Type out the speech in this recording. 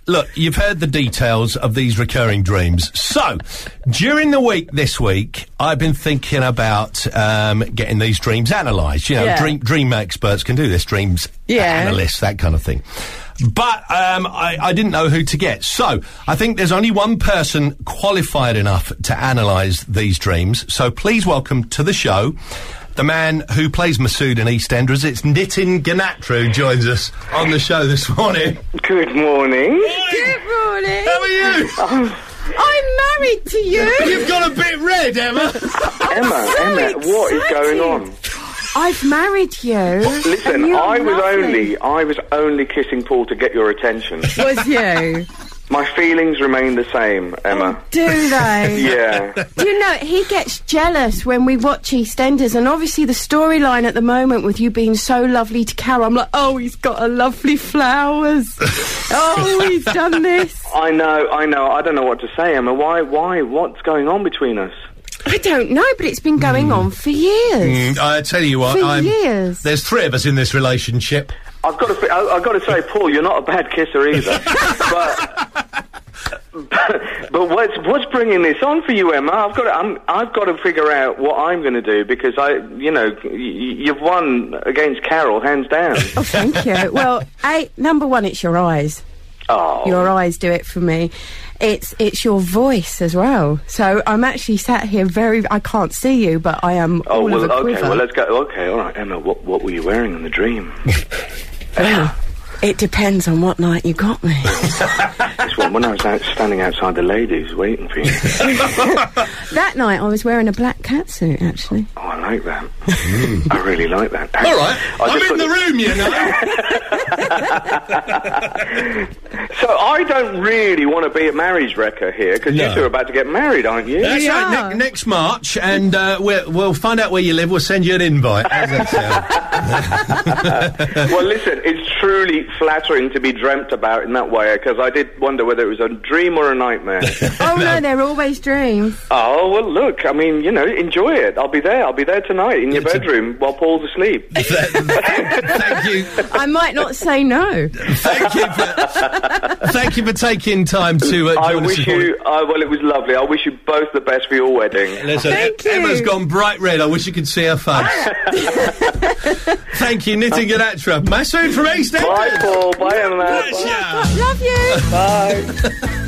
look, you've heard the details of these recurring dreams. So, during the week this week, I've been thinking about getting these dreams analysed. You know, dream experts can do this, dreams analysts, that kind of thing. But I didn't know who to get. So, I think there's only one person qualified enough to analyse these dreams. So, please welcome to the show the man who plays Masood in EastEnders. It's Nitin Ganatra who joins us on the show this morning. Good morning. Good morning. How are you? I'm married to you. You've got a bit red, Emma. Emma, what is going on? I've married you. Listen, I was only kissing Paul to get your attention. Was you? My feelings remain the same, Emma. Oh, do they? Yeah. Do you know, he gets jealous when we watch EastEnders, and obviously the storyline at the moment with you being so lovely to Carol, I'm like, oh, he's got a lovely flowers. Oh, he's done this. I know. I don't know what to say, Emma. Why? What's going on between us? I don't know, but it's been going on for years. I tell you what, For years. There's 3 of us in this relationship. I've got to say, Paul, you're not a bad kisser either. but what's bringing this on for you, Emma? I've got to figure out what I'm going to do, because you've won against Carol hands down. Oh, thank you. Well, number one, it's your eyes. Oh. Your eyes do it for me. It's your voice as well. So I'm actually sat here I can't see you, but I am all of a quiver. Okay, well, let's go. Okay, all right, Emma, what were you wearing in the dream? Well, it depends on what night you got me. This one, when I was standing outside the ladies waiting for you. That night I was wearing a black catsuit, actually. Oh, I like that. I really like that. All right, I'm in the room, you know. So I don't really want to be a marriage wrecker here, because you two are about to get married, aren't you? That's right, next March, and we'll find out where you live. We'll send you an invite. How's that sound? Well, listen, it's truly flattering to be dreamt about in that way, because I did wonder whether it was a dream or a nightmare. Oh, no, they're always dreams. Oh, well, look, I mean, enjoy it. I'll be there tonight in your bedroom while Paul's asleep. Thank you. I might not say no. Thank you for taking time to join us. I wish you... well, it was lovely. I wish you both the best for your wedding. Listen, Thank you. Emma's gone bright red. I wish you could see her face. Thank you, Nitin Ganatra. Masood from EastEnders. Bye, Paul. Bye, Emma. Love you. Bye.